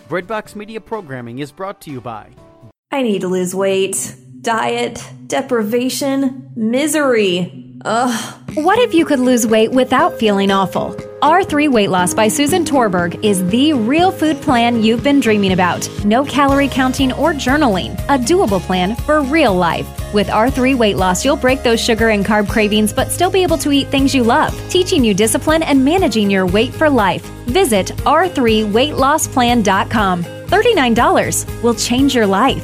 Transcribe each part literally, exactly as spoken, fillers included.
Breadbox Media Programming is brought to you by... I need to lose weight. Diet, deprivation, misery. Ugh. What if you could lose weight without feeling awful? R three Weight Loss by Susan Torberg is the real food plan you've been dreaming about. No calorie counting or journaling. A doable plan for real life. With R three Weight Loss, you'll break those sugar and carb cravings but still be able to eat things you love, teaching you discipline and managing your weight for life. Visit r three weight loss plan dot com. thirty-nine dollars will change your life.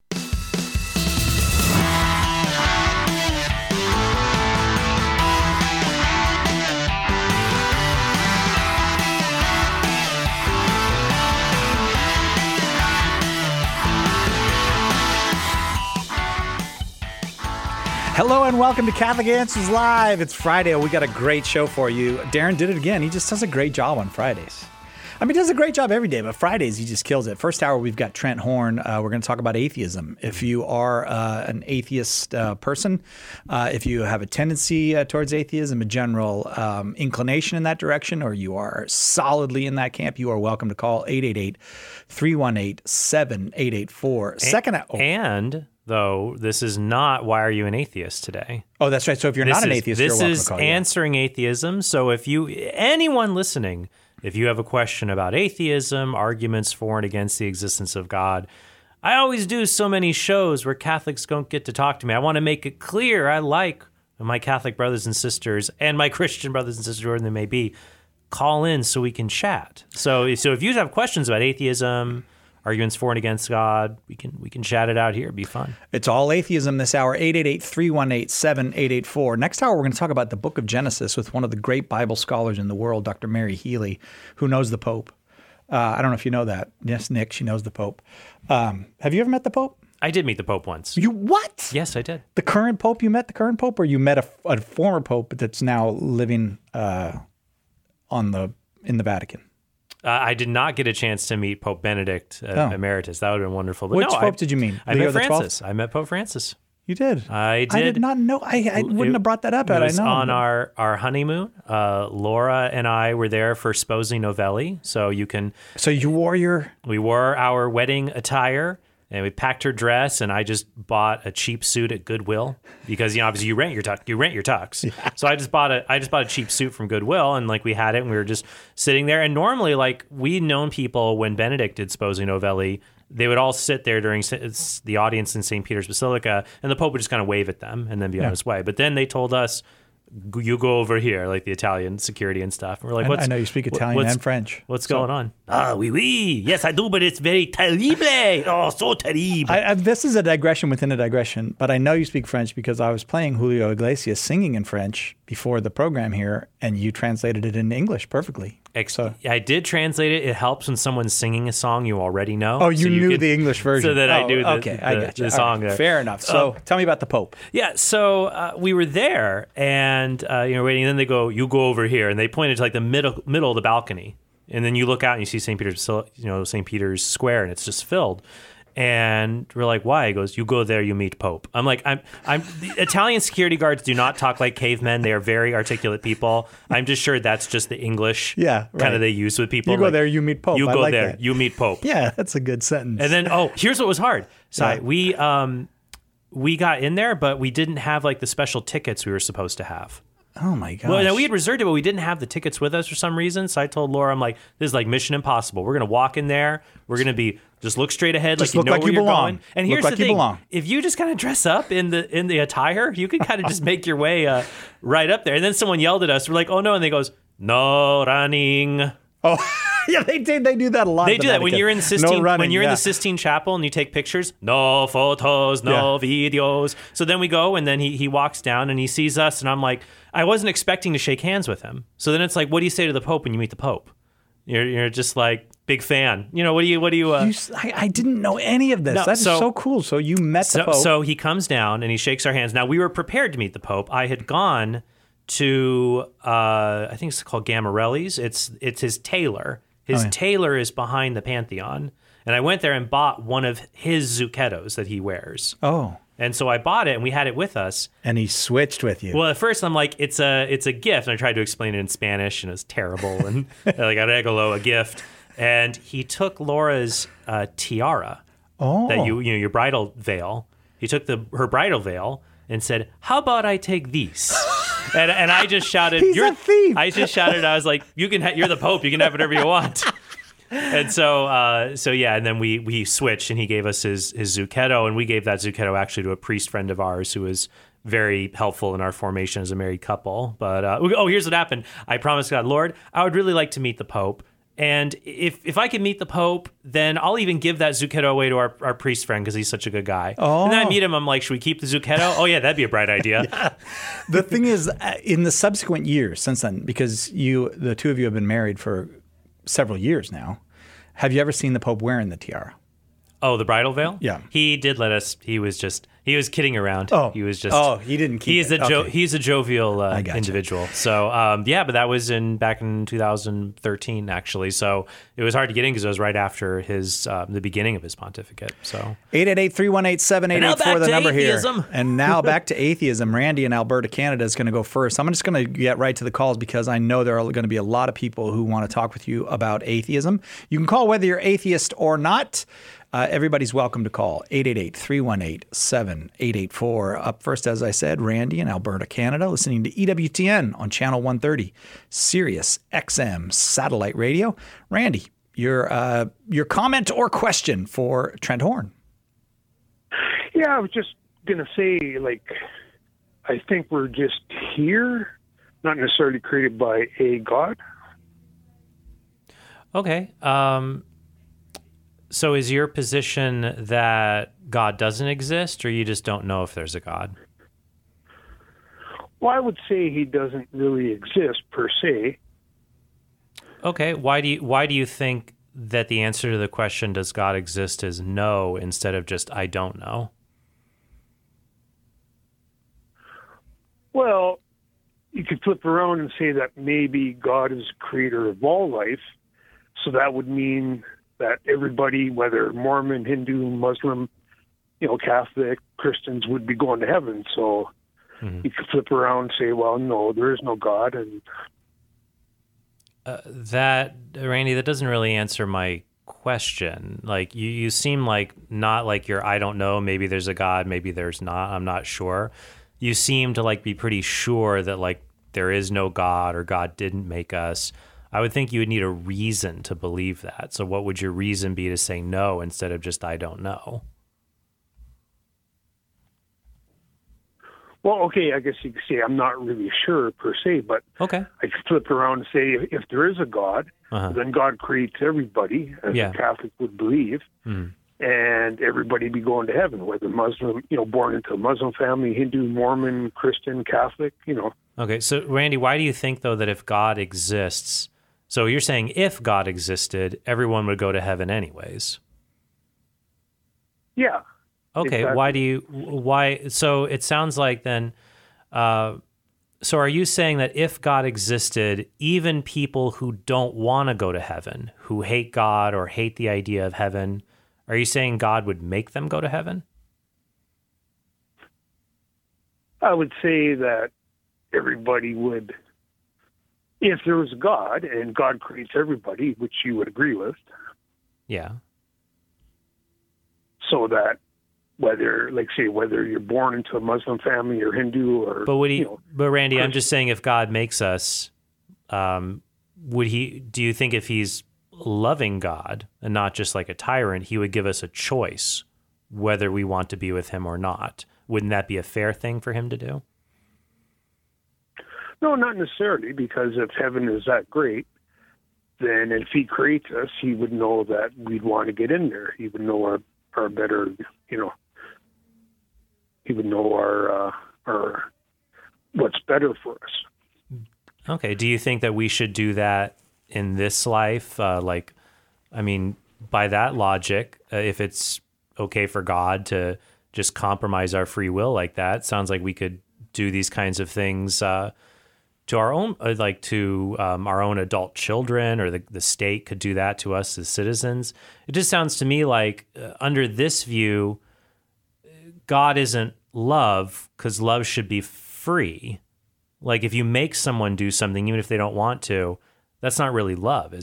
Hello and welcome to Catholic Answers Live. It's Friday. We got a great show for you. Darren did it again. He just does a great job on Fridays. I mean, he does a great job every day, but Fridays he just kills it. First hour, we've got Trent Horn. Uh, we're going to talk about atheism. If you are uh, an atheist uh, person, uh, if you have a tendency uh, towards atheism, a general um, inclination in that direction, or you are solidly in that camp, you are welcome to call eight eight eight, three one eight, seven eight eight four. Second and, oh. and though this is not Why Are You an Atheist today? Oh, that's right. So if you're this not an is, atheist, this you're welcome is to call. Answering yeah. Atheism. So if you, anyone listening, if you have a question about atheism, arguments for and against the existence of God, I always do so many shows where Catholics don't get to talk to me. I want to make it clear I like my Catholic brothers and sisters and my Christian brothers and sisters, wherever they may be, call in so we can chat. So, so if you have questions about atheism, arguments for and against God, we can we can chat it out here. It'd be fun. It's all atheism this hour, eight eight eight, three one eight, seven eight eight four. Next hour, we're going to talk about the book of Genesis with one of the great Bible scholars in the world, Doctor Mary Healy, who knows the Pope. Uh, I don't know if you know that. Yes, Nick, she knows the Pope. Um, have you ever met the Pope? I did meet the Pope once. You what? Yes, I did. The current Pope? You met the current Pope, or you met a, a former Pope that's now living uh, on the in the Vatican? Uh, I did not get a chance to meet Pope Benedict uh, oh. Emeritus. That would have been wonderful. But Which no, Pope I, did you meet? I Leo met the Francis. twelfth? I met Pope Francis. You did? I did. I did not know. I, I wouldn't it, have brought that up it had I was known. on our, our honeymoon. Uh, Laura and I were there for Sposi Novelli. So you can... So you wore your... We wore our wedding attire. And we packed her dress, and I just bought a cheap suit at Goodwill because, you know, obviously you rent your tux. You rent your tux. Yeah. So I just bought a I just bought a cheap suit from Goodwill, and like we had it, and we were just sitting there. And normally, like we'd known people when Benedict did Sposi Novelli, they would all sit there during the audience in Saint Peter's Basilica, and the Pope would just kind of wave at them and then be yeah. on his way. But then they told us, you go over here, like the Italian security and stuff. And we're like, what's, I know you speak Italian and French. What's so. going on? Ah, oui, oui. Yes, I do, but it's very terrible. Oh, so terrible. I, I, this is a digression within a digression, but I know you speak French because I was playing Julio Iglesias singing in French before the program here, and you translated it into English perfectly. Ex- so. I did translate it. It helps when someone's singing a song you already know. Oh, you so you knew can, the English version. So that oh, I knew the, okay, the, I got you. the song. Right. Fair enough. So um, tell me about the Pope. Yeah, so uh, we were there, and uh, you know, waiting. And then they go, "You go over here," and they pointed to like the middle middle of the balcony, and then you look out and you see Saint Peter's, you know, Saint Peter's Square, and it's just filled. And we're like, why? He goes, you go there, you meet Pope. I'm like, I'm, I'm. The Italian security guards do not talk like cavemen. They are very articulate people. I'm just sure that's just the English, yeah, right. kind of they use with people. You go like, there, you meet Pope. You I go like there, that. you meet Pope. Yeah, that's a good sentence. And then, oh, here's what was hard. So yeah. we, um, we got in there, but we didn't have like the special tickets we were supposed to have. Oh my gosh. Well, no, we had reserved it, but we didn't have the tickets with us for some reason. So I told Laura, I'm like, this is like Mission Impossible. We're going to walk in there. We're going to be, just look straight ahead, just like you look know like where you you're belong. going. And look here's like the thing. Belong. If you just kind of dress up in the in the attire, you can kind of just make your way uh, right up there. And then someone yelled at us. We're like, oh no. And they goes, no running. Oh, yeah, they do. They do that a lot. They do that when you're in the Sistine. No running, when you're yeah. in the Sistine Chapel and you take pictures. No photos, no yeah. videos. So then we go, and then he he walks down and he sees us, and I'm like, I wasn't expecting to shake hands with him. So then it's like, what do you say to the Pope when you meet the Pope? You're you're just like big fan. You know, what do you what do you? Uh, you I, I didn't know any of this. No, that is so, so cool. So you met so, the Pope. So he comes down and he shakes our hands. Now we were prepared to meet the Pope. I had gone to uh, I think it's called Gamarelli's. It's it's his tailor. His oh, yeah. tailor is behind the Pantheon. And I went there and bought one of his zucchettos that he wears. Oh. And so I bought it, and we had it with us. And he switched with you. Well, at first I'm like, it's a it's a gift. And I tried to explain it in Spanish, and it was terrible. And like, a regalo, a gift. and he took Laura's uh, tiara, Oh. that you you know your bridal veil. He took the her bridal veil and said, "How about I take these?" and and I just shouted, He's "You're a thief." I just shouted. I was like, "You can ha- you're the Pope. You can have whatever you want." And so, uh, so yeah, and then we we switched, and he gave us his his Zucchetto, and we gave that Zucchetto actually to a priest friend of ours who was very helpful in our formation as a married couple. But uh, oh, here's what happened. I promised God, Lord, I would really like to meet the Pope, and if if I can meet the Pope, then I'll even give that Zucchetto away to our, our priest friend because he's such a good guy. Oh. And then I meet him, I'm like, should we keep the Zucchetto? Oh yeah, that'd be a bright idea. Yeah. The thing is, uh, in the subsequent years since then, because you, the two of you have been married for several years now, have you ever seen the Pope wearing the tiara? Oh, the bridal veil? Yeah. He did let us, he was just, he was kidding around. Oh. He was just. Oh, he didn't keep He's it. a jo- Okay. He's a jovial uh, I gotcha. individual. So, um, yeah, but that was in back in two thousand thirteen, actually. So it was hard to get in because it was right after his, uh, the beginning of his pontificate. So eight eight eight, three one eight, seven eight eight four, And now back the to number atheism. here. And now back to atheism. Randy in Alberta, Canada is going to go first. I'm just going to get right to the calls because I know there are going to be a lot of people who want to talk with you about atheism. You can call whether you're atheist or not. Uh, everybody's welcome to call eight eight eight, three one eight, seven eight eight four. Up first, as I said, Randy in Alberta, Canada, listening to E W T N on Channel one thirty, Sirius X M satellite radio. Randy, your uh, your comment or question for Trent Horn? Yeah, I was just going to say, like, I think we're just here, not necessarily created by a God. Okay. Um, so is your position that God doesn't exist, or you just don't know if there's a God? Well, I would say he doesn't really exist per se. Okay. Why do you Why do you think that the answer to the question "Does God exist?" is no instead of just "I don't know"? Well, you could flip around and say that maybe God is the creator of all life, so that would mean that everybody, whether Mormon, Hindu, Muslim, you know, Catholic, Christians, would be going to heaven. So mm-hmm. you could flip around and say, well, no, there is no God. And uh, that, Randy, that doesn't really answer my question. Like, you, you seem like not like you're, I don't know, maybe there's a God, maybe there's not, I'm not sure. You seem to like be pretty sure that like there is no God or God didn't make us. I would think you would need a reason to believe that. So what would your reason be to say no instead of just I don't know? Well, okay, I guess you could say I'm not really sure per se, but okay. I could flip around and say if, if there is a God, uh-huh. then God creates everybody, as yeah. a Catholic would believe, mm-hmm. and everybody be going to heaven, whether Muslim, you know, born into a Muslim family, Hindu, Mormon, Christian, Catholic, you know. Okay, so Randy, why do you think, though, that if God exists, so you're saying if God existed, everyone would go to heaven anyways? Yeah. Okay, exactly. why do you, why, so it sounds like then, uh, so are you saying that if God existed, even people who don't want to go to heaven, who hate God or hate the idea of heaven, are you saying God would make them go to heaven? I would say that everybody would, if there was a God and God creates everybody, which you would agree with. Yeah. So that whether, like say, whether you're born into a Muslim family or Hindu or, but would he, you know, but Randy, Christian. I'm just saying if God makes us, um, would he, do you think if he's loving God and not just like a tyrant, he would give us a choice whether we want to be with him or not? Wouldn't that be a fair thing for him to do? No, not necessarily, because if heaven is that great, then if he creates us, he would know that we'd want to get in there. He would know our, our better, you know, he would know our, uh, our, what's better for us. Okay. Do you think that we should do that in this life? Uh, like, I mean, by that logic, uh, if it's okay for God to just compromise our free will like that, sounds like we could do these kinds of things, uh, to our own, like to um, our own adult children, or the, the state could do that to us as citizens. It just sounds to me like uh, under this view, God isn't love, because love should be free. Like if you make someone do something, even if they don't want to, that's not really love, is it?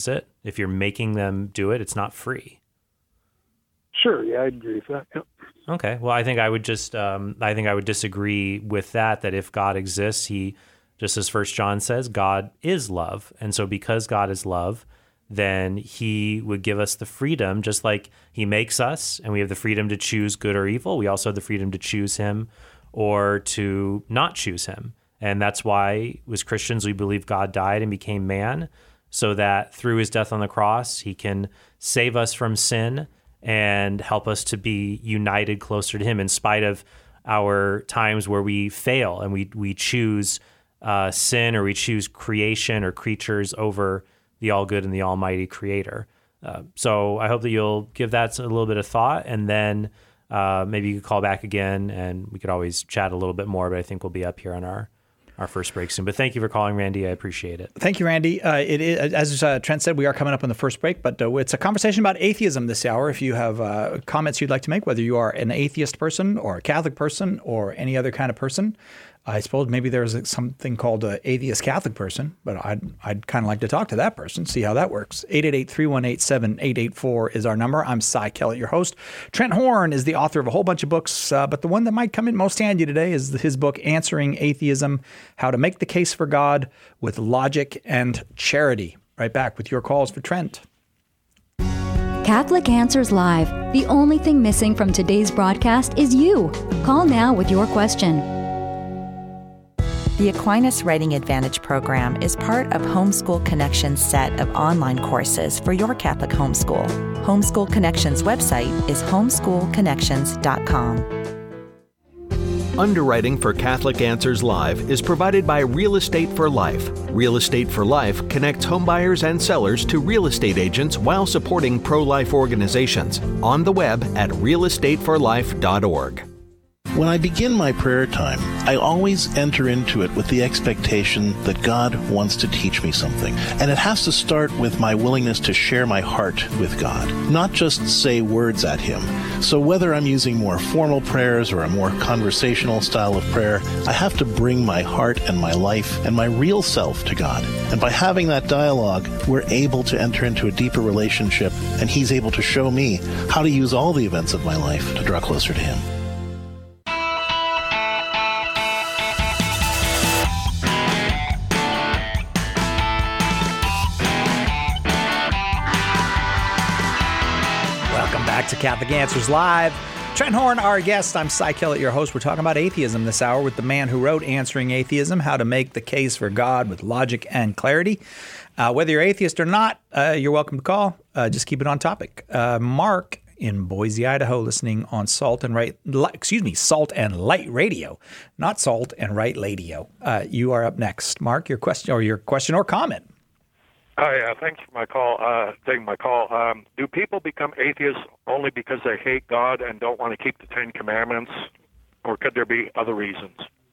if you're making them do it, it's not free. Sure, yeah, I'd agree with that. Yep. Okay, well, I think I would just, um, I think I would disagree with that, that if God exists, he, just as First John says, God is love. And so because God is love, then he would give us the freedom, just like he makes us, and we have the freedom to choose good or evil. We also have the freedom to choose him or to not choose him. And that's why, as Christians, we believe God died and became man, so that through his death on the cross, he can save us from sin and help us to be united closer to him in spite of our times where we fail and we we choose uh, sin, or we choose creation or creatures over the all good and the almighty creator. Uh, so I hope that you'll give that a little bit of thought, and then uh, maybe you could call back again and we could always chat a little bit more, but I think we'll be up here on our our first break soon. But thank you for calling, Randy. I appreciate it. Thank you, Randy. Uh, it is, as uh, Trent said, we are coming up on the first break, but uh, it's a conversation about atheism this hour. If you have uh, comments you'd like to make, whether you are an atheist person or a Catholic person or any other kind of person, I suppose maybe there's something called an atheist Catholic person, but I'd, I'd kind of like to talk to that person, see how that works. eight eight eight, three one eight, seven eight eight four is our number. I'm Cy Kellett, your host. Trent Horn is the author of a whole bunch of books, uh, but the one that might come in most handy today is his book, Answering Atheism, How to Make the Case for God with Logic and Charity. Right back with your calls for Trent. Catholic Answers Live. The only thing missing from today's broadcast is you. Call now with your question. The Aquinas Writing Advantage program is part of Homeschool Connections' set of online courses for your Catholic homeschool. Homeschool Connections' website is homeschool connections dot com. Underwriting for Catholic Answers Live is provided by Real Estate for Life. Real Estate for Life connects homebuyers and sellers to real estate agents while supporting pro-life organizations. On the web at real estate for life dot org. When I begin my prayer time, I always enter into it with the expectation that God wants to teach me something. And it has to start with my willingness to share my heart with God, not just say words at Him. So whether I'm using more formal prayers or a more conversational style of prayer, I have to bring my heart and my life and my real self to God. And by having that dialogue, we're able to enter into a deeper relationship, and He's able to show me how to use all the events of my life to draw closer to Him. To Catholic Answers Live. Trent Horn, our guest. I'm Cy Kellett, your host. We're talking about atheism this hour with the man who wrote Answering Atheism, How to Make the Case for God with Logic and Clarity. Uh, whether you're atheist or not, uh, you're welcome to call. Uh, just keep it on topic. Uh, Mark in Boise, Idaho, listening on Salt and Right, excuse me, Salt and Light Radio, not Salt and Right Radio. Uh, you are up next, Mark. Your question or your question or comment. Hi, uh, thanks for my call. Uh, taking my call. Um, do people become atheists only because they hate God and don't want to keep the Ten Commandments, or could there be other reasons?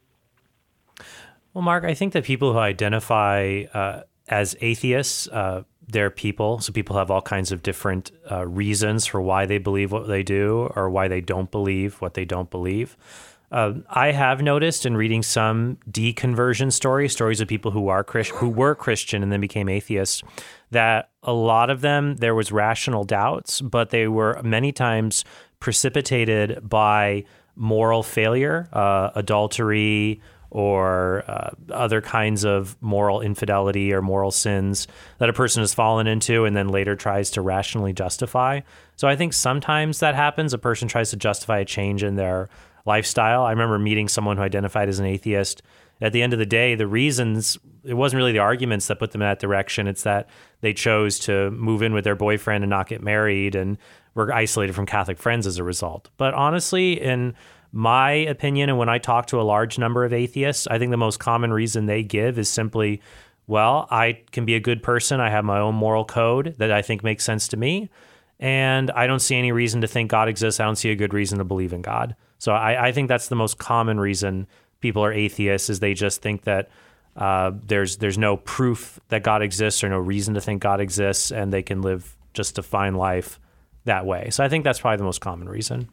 Well, Mark, I think that people who identify uh, as atheists, uh, they're people. So people have all kinds of different uh, reasons for why they believe what they do or why they don't believe what they don't believe. Uh, I have noticed in reading some deconversion stories, stories of people who are Christ- who were Christian and then became atheists, that a lot of them, there was rational doubts, but they were many times precipitated by moral failure, uh, adultery, or uh, other kinds of moral infidelity or moral sins that a person has fallen into and then later tries to rationally justify. So I think sometimes that happens. A person tries to justify a change in their lifestyle. I remember meeting someone who identified as an atheist. At the end of the day, the reasons, it wasn't really the arguments that put them in that direction. It's that they chose to move in with their boyfriend and not get married and were isolated from Catholic friends as a result. But honestly, in my opinion, and when I talk to a large number of atheists, I think the most common reason they give is simply, well, I can be a good person. I have my own moral code that I think makes sense to me. And I don't see any reason to think God exists. I don't see a good reason to believe in God. So I, I think that's the most common reason people are atheists, is they just think that uh, there's there's no proof that God exists or no reason to think God exists, and they can live just a fine life that way. So I think that's probably the most common reason.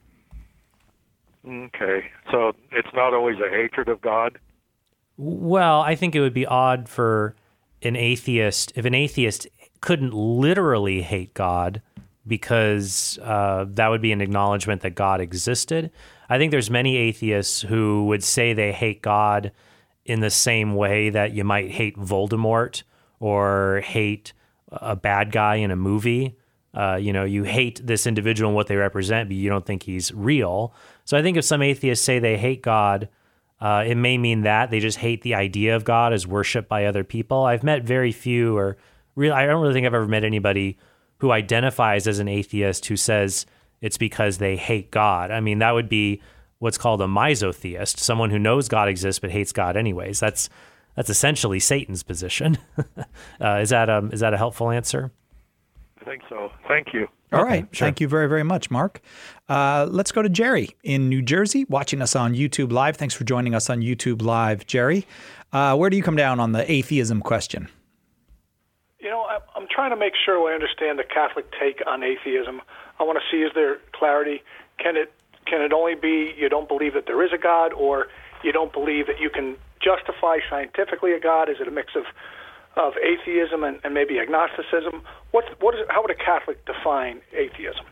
Okay. So it's not always a hatred of God? Well, I think it would be odd for an atheist, if an atheist couldn't literally hate God because uh, that would be an acknowledgement that God existed. I think there's many atheists who would say they hate God in the same way that you might hate Voldemort or hate a bad guy in a movie. Uh, you know, you hate this individual and what they represent, but you don't think he's real. So I think if some atheists say they hate God, uh, it may mean that they just hate the idea of God as worshiped by other people. I've met very few, or really, I don't really think I've ever met anybody who identifies as an atheist who says it's because they hate God. I mean, that would be what's called a misotheist, someone who knows God exists but hates God anyways. That's that's essentially Satan's position. uh, is that um is that a helpful answer? I think so. Thank you. All Okay, right. sure. Thank you very, very much, Mark. Uh, let's go to Jerry in New Jersey, watching us on YouTube Live. Thanks for joining us on YouTube Live, Jerry. Uh, where do you come down on the atheism question? You know, I- I'm trying to make sure I understand the Catholic take on atheism. I want to see, is there clarity? Can it can it only be you don't believe that there is a God, or you don't believe that you can justify scientifically a God? Is it a mix of of atheism and, and maybe agnosticism? What what is how would a Catholic define atheism?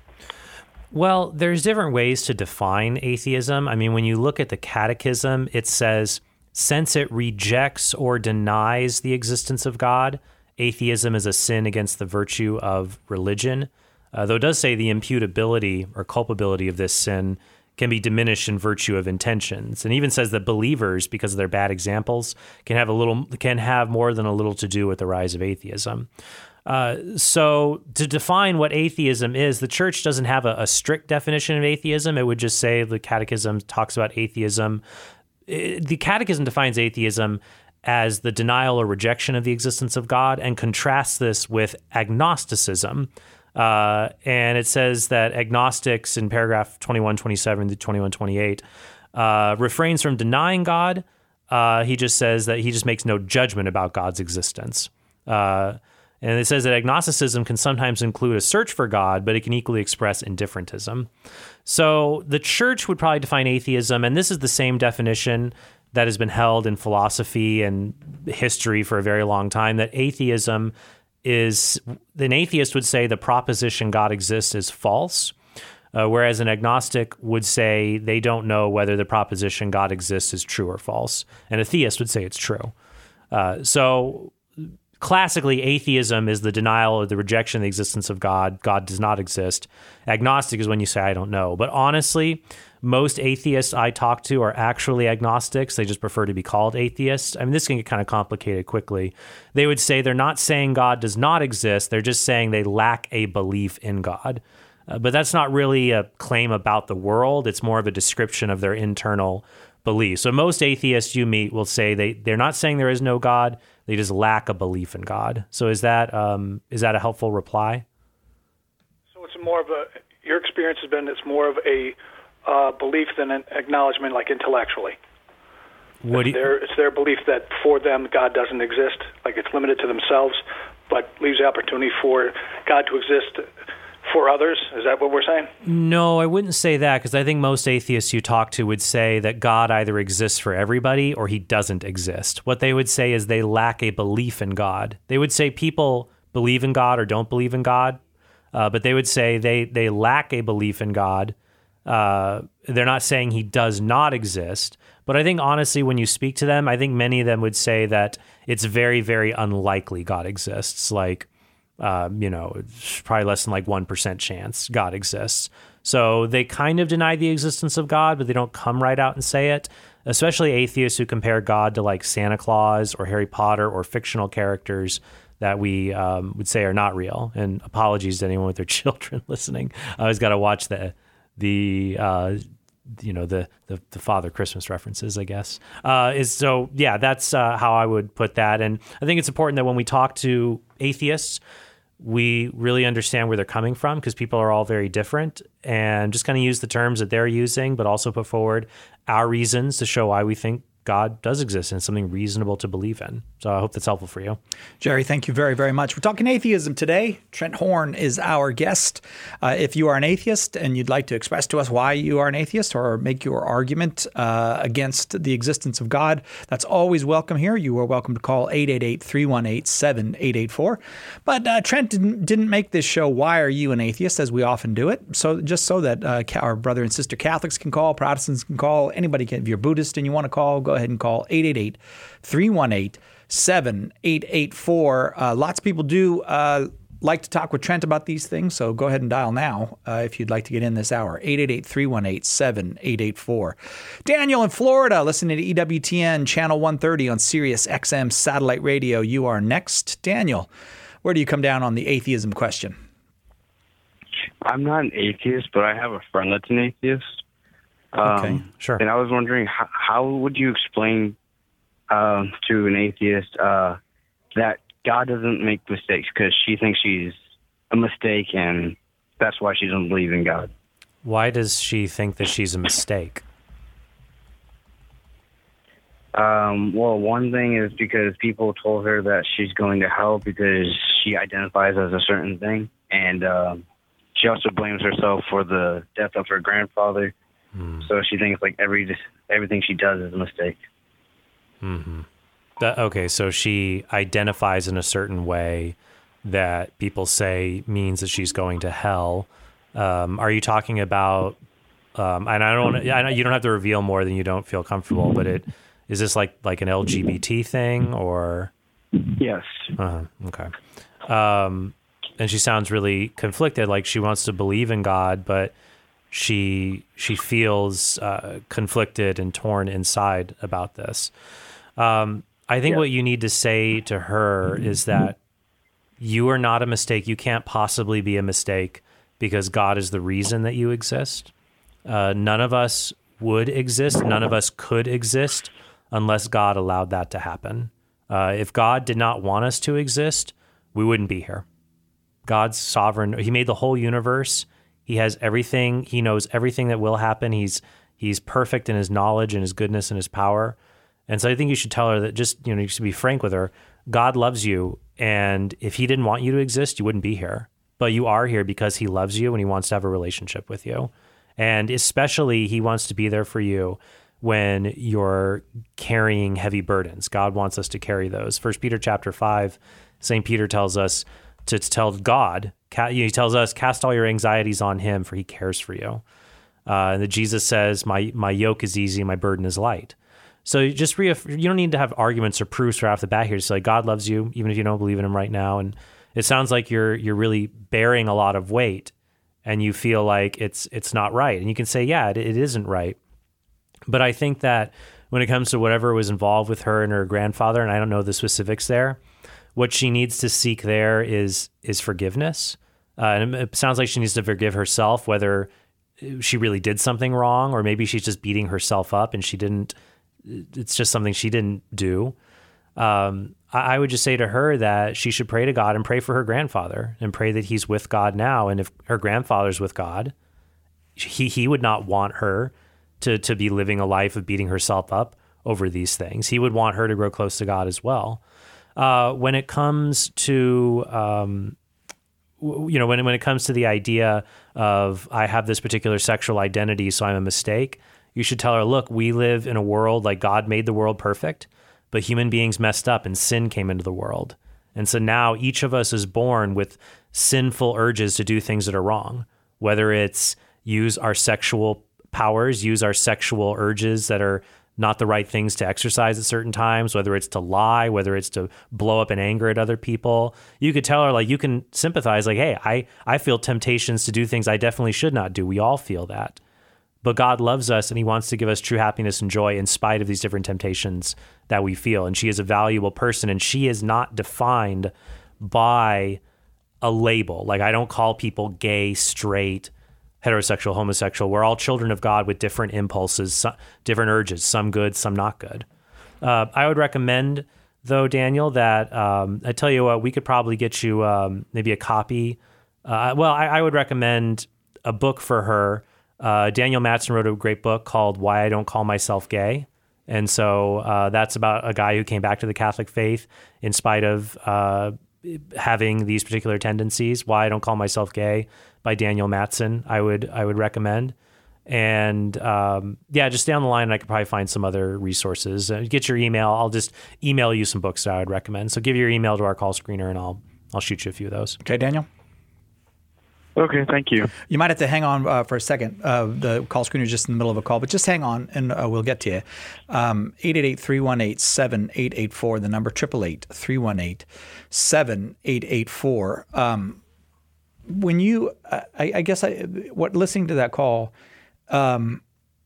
Well, there's different ways to define atheism. I mean, when you look at the Catechism, it says, since it rejects or denies the existence of God, atheism is a sin against the virtue of religion. Uh, though it does say the imputability or culpability of this sin can be diminished in virtue of intentions, and even says that believers, because of their bad examples, can have a little can have more than a little to do with the rise of atheism. Uh, so to define what atheism is, the church doesn't have a, a strict definition of atheism. It would just say the Catechism talks about atheism. It, the Catechism defines atheism as the denial or rejection of the existence of God, and contrasts this with agnosticism. Uh, and it says that agnostics in paragraph twenty-one twenty-seven to twenty-one twenty-eight uh, refrains from denying God. Uh, he just says that he just makes no judgment about God's existence. Uh, and it says that agnosticism can sometimes include a search for God, but it can equally express indifferentism. So the church would probably define atheism, and this is the same definition that has been held in philosophy and history for a very long time, that atheism is, an atheist would say the proposition God exists is false, uh, whereas an agnostic would say they don't know whether the proposition God exists is true or false. And a theist would say it's true. Uh, so classically, atheism is the denial or the rejection of the existence of God. God does not exist. Agnostic is when you say, I don't know. But honestly, most atheists I talk to are actually agnostics. They just prefer to be called atheists. I mean, this can get kind of complicated quickly. They would say they're not saying God does not exist. They're just saying they lack a belief in God. Uh, but that's not really a claim about the world. It's more of a description of their internal belief. So most atheists you meet will say they, they're not saying there is no God. They just lack a belief in God. So is that um, is that a helpful reply? So it's more of a, your experience has been it's more of a uh, belief than an acknowledgement, like intellectually. What do It's you, their, it's their belief that for them God doesn't exist, like it's limited to themselves, but leaves the opportunity for God to exist for others. Is that what we're saying? No, I wouldn't say that, because I think most atheists you talk to would say that God either exists for everybody or he doesn't exist. What they would say is they lack a belief in God. They would say people believe in God or don't believe in God, uh, but they would say they, they lack a belief in God. Uh, they're not saying he does not exist. But I think, honestly, when you speak to them, I think many of them would say that it's very, very unlikely God exists. Like, Uh, you know, it's probably less than like one percent chance God exists. So they kind of deny the existence of God, but they don't come right out and say it, especially atheists who compare God to like Santa Claus or Harry Potter or fictional characters that we um, would say are not real. And apologies to anyone with their children listening. I always got to watch the, the uh, you know, the, the, the Father Christmas references, I guess. Uh, is so, yeah, that's uh, how I would put that. And I think it's important that when we talk to atheists, we really understand where they're coming from, because people are all very different, and just kind of use the terms that they're using, but also put forward our reasons to show why we think God does exist and something reasonable to believe in. So I hope that's helpful for you. Jerry, thank you very, very much. We're talking atheism today. Trent Horn is our guest. Uh, if you are an atheist and you'd like to express to us why you are an atheist or make your argument uh, against the existence of God, that's always welcome here. You are welcome to call eight eight eight, three one eight, seven eight eight four. But uh, Trent didn't, didn't make this show, Why Are You an Atheist, as we often do it. So just so that uh, our brother and sister Catholics can call, Protestants can call, anybody can. If you're Buddhist and you want to call, go ahead and call eight eight eight, three one eight, seven eight eight four. Uh, lots of people do uh, like to talk with Trent about these things, so go ahead and dial now uh, if you'd like to get in this hour. eight eight eight, three one eight, seven eight eight four. Daniel in Florida, listening to E W T N Channel one thirty on Sirius X M Satellite Radio. You are next. Daniel, where do you come down on the atheism question? I'm not an atheist, but I have a friend that's an atheist. Um, okay, sure. And I was wondering, how, how would you explain um, to an atheist uh, that God doesn't make mistakes, because she thinks she's a mistake, and that's why she doesn't believe in God? Why does she think that she's a mistake? Um, well, one thing is because people told her that she's going to hell because she identifies as a certain thing, and um, she also blames herself for the death of her grandfather. Hmm. So she thinks like every everything she does is a mistake. Mm-hmm. That, okay, so she identifies in a certain way that people say means that she's going to hell. Um, are you talking about? Um, and I don't. I know you don't have to reveal more than you don't feel comfortable. But it is this like like an L G B T thing or? Yes. Uh-huh. Okay. Um, and she sounds really conflicted. Like she wants to believe in God, but she she feels uh, conflicted and torn inside about this. Um, I think yeah. what you need to say to her is that you are not a mistake. You can't possibly be a mistake because God is the reason that you exist. Uh, none of us would exist. None of us could exist unless God allowed that to happen. Uh, if God did not want us to exist, we wouldn't be here. God's sovereign. He made the whole universe. He has everything. He knows everything that will happen. He's he's perfect in his knowledge and his goodness and his power. And so I think you should tell her that just, you know, you should be frank with her. God loves you. And if he didn't want you to exist, you wouldn't be here. But you are here because he loves you and he wants to have a relationship with you. And especially he wants to be there for you when you're carrying heavy burdens. God wants us to carry those. First Peter chapter five, Saint Peter tells us to, to tell God, he tells us, cast all your anxieties on him, for he cares for you. Uh, and that Jesus says, my my yoke is easy, my burden is light. So you just re- you don't need to have arguments or proofs right off the bat here. Just like God loves you, even if you don't believe in him right now. And it sounds like you're you're really bearing a lot of weight, and you feel like it's it's not right. And you can say, yeah, it, it isn't right. But I think that when it comes to whatever was involved with her and her grandfather, and I don't know the specifics there, what she needs to seek there is is forgiveness. Uh, and it sounds like she needs to forgive herself, whether she really did something wrong, or maybe she's just beating herself up and she didn't, it's just something she didn't do. Um, I, I would just say to her that she should pray to God and pray for her grandfather and pray that he's with God now. And if her grandfather's with God, he, he would not want her to, to be living a life of beating herself up over these things. He would want her to grow close to God as well. Uh, when it comes to, um, you know, when, when it comes to the idea of I have this particular sexual identity, so I'm a mistake, you should tell her, look, we live in a world like God made the world perfect, but human beings messed up and sin came into the world. And so now each of us is born with sinful urges to do things that are wrong, whether it's use our sexual powers, use our sexual urges that are not the right things to exercise at certain times, whether it's to lie, whether it's to blow up in anger at other people. You could tell her, like, you can sympathize, like, hey, I, I feel temptations to do things I definitely should not do. We all feel that. But God loves us and he wants to give us true happiness and joy in spite of these different temptations that we feel. And she is a valuable person, and she is not defined by a label. Like, I don't call people gay, straight, heterosexual, homosexual. We're all children of God with different impulses, some, different urges, some good, some not good. Uh, I would recommend, though, Daniel, that um, I tell you what, we could probably get you um, maybe a copy. Uh, well, I, I would recommend a book for her. Uh, Daniel Mattson wrote a great book called Why I Don't Call Myself Gay. And so uh, that's about a guy who came back to the Catholic faith in spite of uh, having these particular tendencies. Why I Don't Call Myself Gay by Daniel Mattson, I would I would recommend. And um, yeah, just stay on the line and I could probably find some other resources. Uh, get your email. I'll just email you some books that I would recommend. So give your email to our call screener and I'll I'll shoot you a few of those. Okay, Daniel? Okay, thank you. You might have to hang on uh, for a second. Uh, the call screener is just in the middle of a call, but just hang on and uh, we'll get to you. Um, eight eight eight, three one eight, seven eight eight four, the number eight eight eight, three one eight, seven eight eight four. Um, when you, I, I guess I, what listening to that call, Um,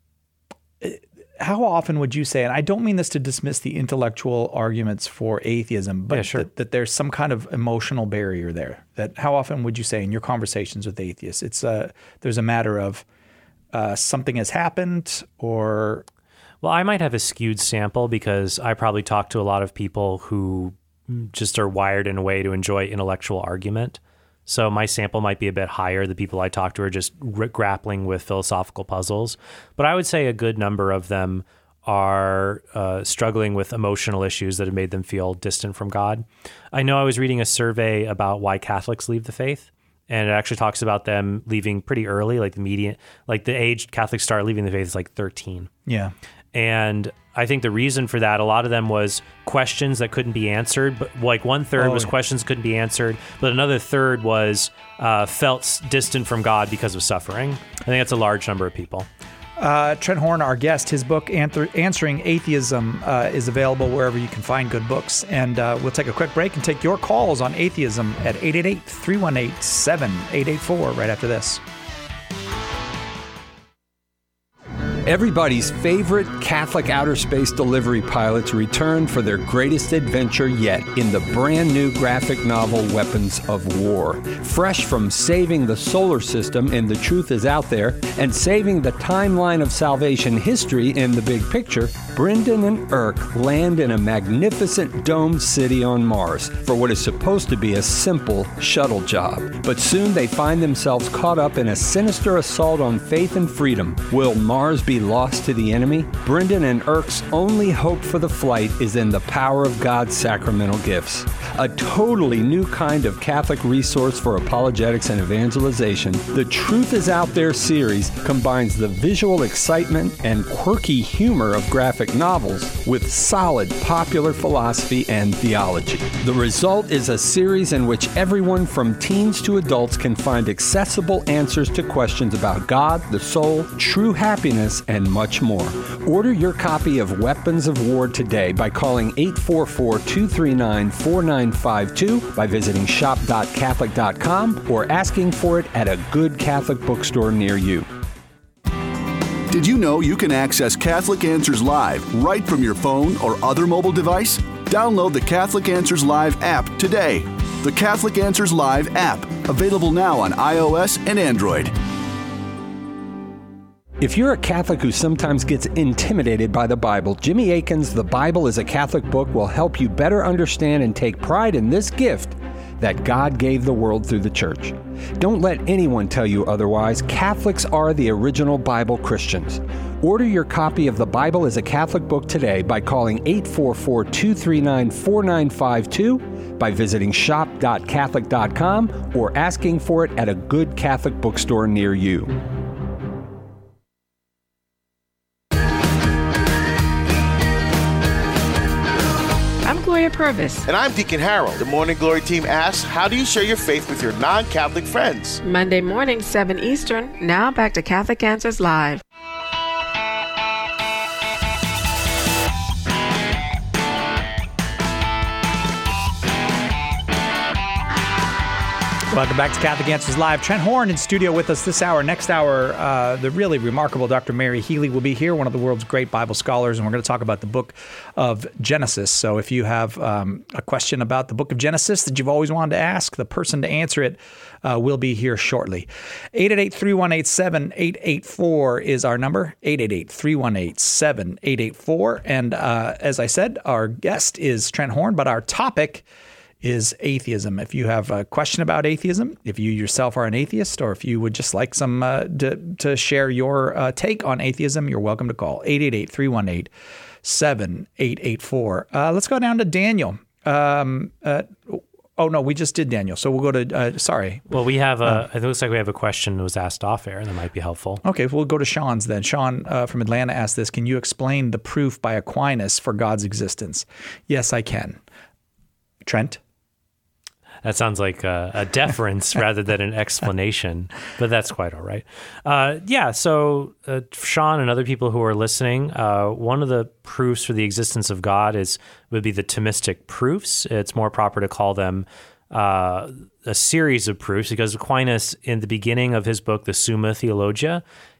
how often would you say, and I don't mean this to dismiss the intellectual arguments for atheism, but yeah, sure. that, that there's some kind of emotional barrier there, that how often would you say in your conversations with atheists, it's a, there's a matter of uh, something has happened or... Well, I might have a skewed sample because I probably talk to a lot of people who just are wired in a way to enjoy intellectual argument. So my sample might be a bit higher. The people I talk to are just r- grappling with philosophical puzzles. But I would say a good number of them are uh, struggling with emotional issues that have made them feel distant from God. I know I was reading a survey about why Catholics leave the faith, and it actually talks about them leaving pretty early, like the median, like the age Catholics start leaving the faith is like thirteen. Yeah. And I think the reason for that, a lot of them was questions that couldn't be answered. But like one third Oh, was yeah. questions couldn't be answered, but another third was uh, felt s- distant from God because of suffering. I think that's a large number of people. Uh, Trent Horn, our guest, his book, Answer, Answering Atheism, uh, is available wherever you can find good books. And uh, we'll take a quick break and take your calls on atheism at eight eight eight, three one eight, seven eight eight four right after this. Everybody's favorite Catholic outer space delivery pilots return for their greatest adventure yet in the brand new graphic novel Weapons of War. Fresh from saving the solar system in The Truth Is Out There and saving the timeline of salvation history in The Big Picture, Brendan and Irk land in a magnificent domed city on Mars for what is supposed to be a simple shuttle job. But soon they find themselves caught up in a sinister assault on faith and freedom. Will Mars be lost to the enemy? Brendan and Irk's only hope for the flight is in the power of God's sacramental gifts. A totally new kind of Catholic resource for apologetics and evangelization, The Truth Is Out There series combines the visual excitement and quirky humor of graphic novels with solid popular philosophy and theology. The result is a series in which everyone from teens to adults can find accessible answers to questions about God, the soul, true happiness, and much more. Order your copy of Weapons of War today by calling eight four four, two three nine, four nine five two, by visiting shop dot catholic dot com, or asking for it at a good Catholic bookstore near you. Did you know you can access Catholic Answers Live right from your phone or other mobile device? Download the Catholic Answers Live app today. The Catholic Answers Live app, available now on iOS and Android. If you're a Catholic who sometimes gets intimidated by the Bible, Jimmy Akin's The Bible is a Catholic Book will help you better understand and take pride in this gift that God gave the world through the church. Don't let anyone tell you otherwise. Catholics are the original Bible Christians. Order your copy of The Bible as a Catholic Book today by calling eight four four, two three nine, four nine five two, by visiting shop dot catholic dot com, or asking for it at a good Catholic bookstore near you. I'm Gloria Purvis. And I'm Deacon Harold. The Morning Glory team asks, how do you share your faith with your non-Catholic friends? Monday morning, seven Eastern. Now back to Catholic Answers Live. Welcome back to Catholic Answers Live. Trent Horn in studio with us this hour. Next hour, uh, the really remarkable Doctor Mary Healy will be here, one of the world's great Bible scholars, and we're going to talk about the book of Genesis. So if you have um, a question about the book of Genesis that you've always wanted to ask, the person to answer it uh, will be here shortly. eight eight eight, three one eight, seven eight eight four is our number, eight eight eight, three one eight, seven eight eight four. And uh, as I said, our guest is Trent Horn, but our topic is atheism. If you have a question about atheism, if you yourself are an atheist, or if you would just like some uh, to, to share your uh, take on atheism, you're welcome to call eight eight eight, three one eight, seven eight eight four. Uh, let's go down to Daniel. Um, uh, oh, no, we just did Daniel. So we'll go to, uh, sorry. Well, we have a, Uh, it looks like we have a question that was asked off air that might be helpful. Okay, we'll go to Sean's then. Sean uh, from Atlanta asked this. Can you explain the proof by Aquinas for God's existence? Yes, I can. Trent? That sounds like a, a deference rather than an explanation, but that's quite all right. Uh, yeah, so uh, Sean and other people who are listening, uh, one of the proofs for the existence of God is would be the Thomistic proofs. It's more proper to call them uh, a series of proofs because Aquinas, in the beginning of his book, the Summa Theologia,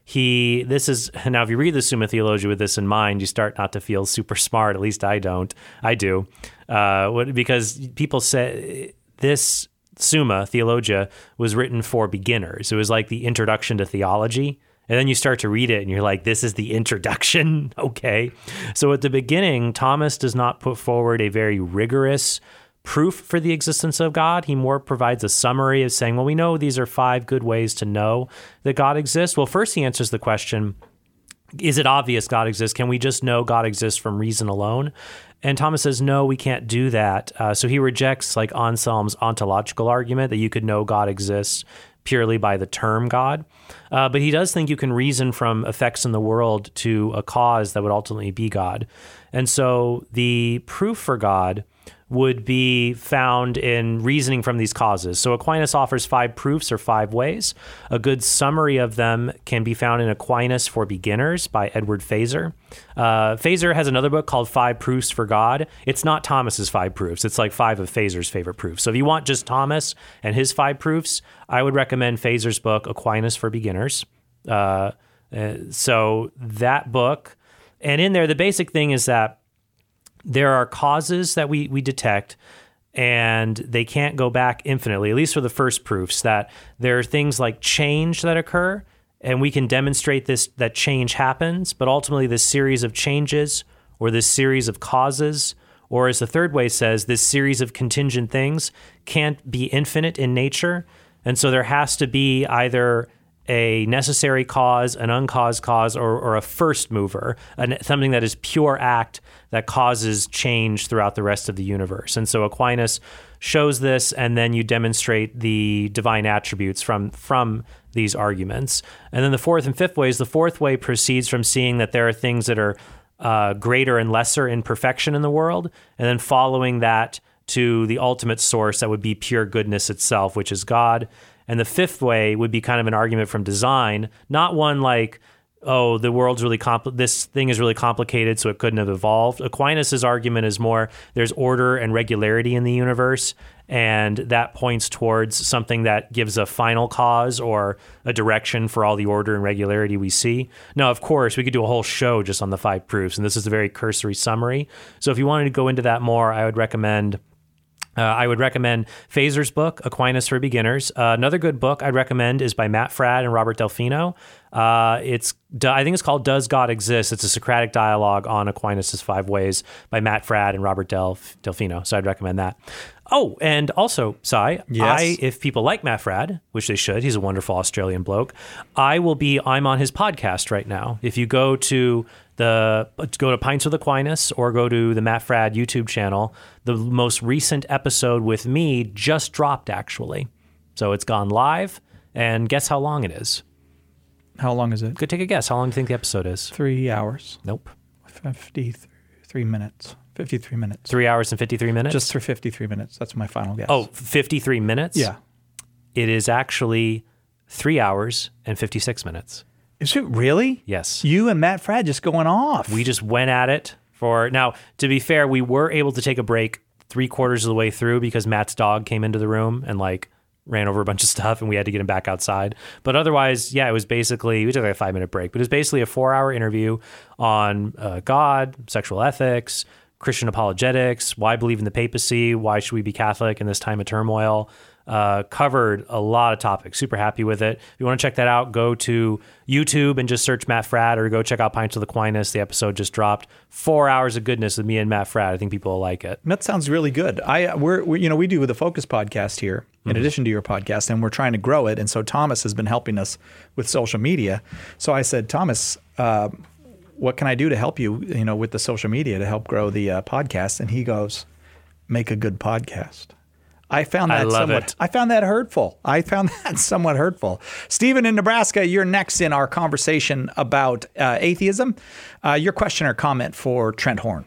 he this is now if you read the Summa Theologia with this in mind, you start not to feel super smart. At least I don't. I do, uh, what, because people say. This Summa Theologia was written for beginners. It was like the introduction to theology. And then you start to read it and you're like, this is the introduction. Okay. So at the beginning, Thomas does not put forward a very rigorous proof for the existence of God. He more provides a summary of saying, well, we know these are five good ways to know that God exists. Well, first he answers the question, is it obvious God exists? Can we just know God exists from reason alone? And Thomas says, no, we can't do that. Uh, so he rejects like Anselm's ontological argument that you could know God exists purely by the term God. Uh, but he does think you can reason from effects in the world to a cause that would ultimately be God. And so the proof for God would be found in reasoning from these causes. So Aquinas offers five proofs or five ways. A good summary of them can be found in Aquinas for Beginners by Edward Feser. Uh, Feser has another book called Five Proofs for God. It's not Thomas's five proofs. It's like five of Feser's favorite proofs. So if you want just Thomas and his five proofs, I would recommend Feser's book, Aquinas for Beginners. Uh, uh, so that book, and in there, the basic thing is that there are causes that we, we detect, and they can't go back infinitely, at least for the first proofs, that there are things like change that occur, and we can demonstrate this that change happens, but ultimately this series of changes or this series of causes, or as the third way says, this series of contingent things can't be infinite in nature. And so there has to be either a necessary cause, an uncaused cause, or, or a first mover, an, something that is pure act that causes change throughout the rest of the universe. And so Aquinas shows this, and then you demonstrate the divine attributes from, from these arguments. And then the fourth and fifth ways, the fourth way proceeds from seeing that there are things that are uh, greater and lesser in perfection in the world, and then following that to the ultimate source that would be pure goodness itself, which is God. And the fifth way would be kind of an argument from design, not one like, oh, the world's really compl- this thing is really complicated, so it couldn't have evolved. Aquinas's argument is more there's order and regularity in the universe, and that points towards something that gives a final cause or a direction for all the order and regularity we see. Now, of course, we could do a whole show just on the five proofs, and this is a very cursory summary. So if you wanted to go into that more, I would recommend Uh, I would recommend Feser's book, Aquinas for Beginners. Uh, another good book I'd recommend is by Matt Fradd and Robert Delfino. Uh, it's I think it's called Does God Exist? It's a Socratic dialogue on Aquinas' Five Ways by Matt Fradd and Robert Delf- Delfino. So I'd recommend that. Oh, and also, Cy, Yes. I, if people like Matt Fradd, which they should, he's a wonderful Australian bloke, I will be, I'm on his podcast right now. If you go to the, go to Pints with Aquinas or go to the Matt Fradd YouTube channel, the most recent episode with me just dropped, actually. So it's gone live, and guess how long it is? How long is it? Go take a guess. How long do you think the episode is? Three hours. Nope. fifty-three minutes. fifty-three minutes. Three hours and fifty-three minutes? Just for fifty-three minutes. That's my final guess. Oh, fifty-three minutes? Yeah. It is actually three hours and fifty-six minutes. Is it really? Yes. You and Matt Fradd just going off. We just went at it for... Now, to be fair, we were able to take a break three quarters of the way through because Matt's dog came into the room and like ran over a bunch of stuff and we had to get him back outside. But otherwise, yeah, it was basically... We took like a five minute break, but it was basically a four hour interview on uh, God, sexual ethics, Christian apologetics, why believe in the papacy, why should we be Catholic in this time of turmoil. Uh, covered a lot of topics. Super happy with it. If you want to check that out, go to YouTube and just search Matt Fradd, or go check out Pints with Aquinas. The episode just dropped. Four hours of goodness with me and Matt Fradd. I think people will like it. That sounds really good. I we're, we you know we do the Focus podcast here in Mm-hmm. addition to your podcast, and we're trying to grow it. And so Thomas has been helping us with social media. So I said, Thomas, uh, what can I do to help you, you know, with the social media to help grow the uh, podcast? And he goes, make a good podcast. I found that I love somewhat, it. I found that hurtful. I found that somewhat hurtful. Stephen in Nebraska, you're next in our conversation about uh, atheism. Uh, your question or comment for Trent Horn.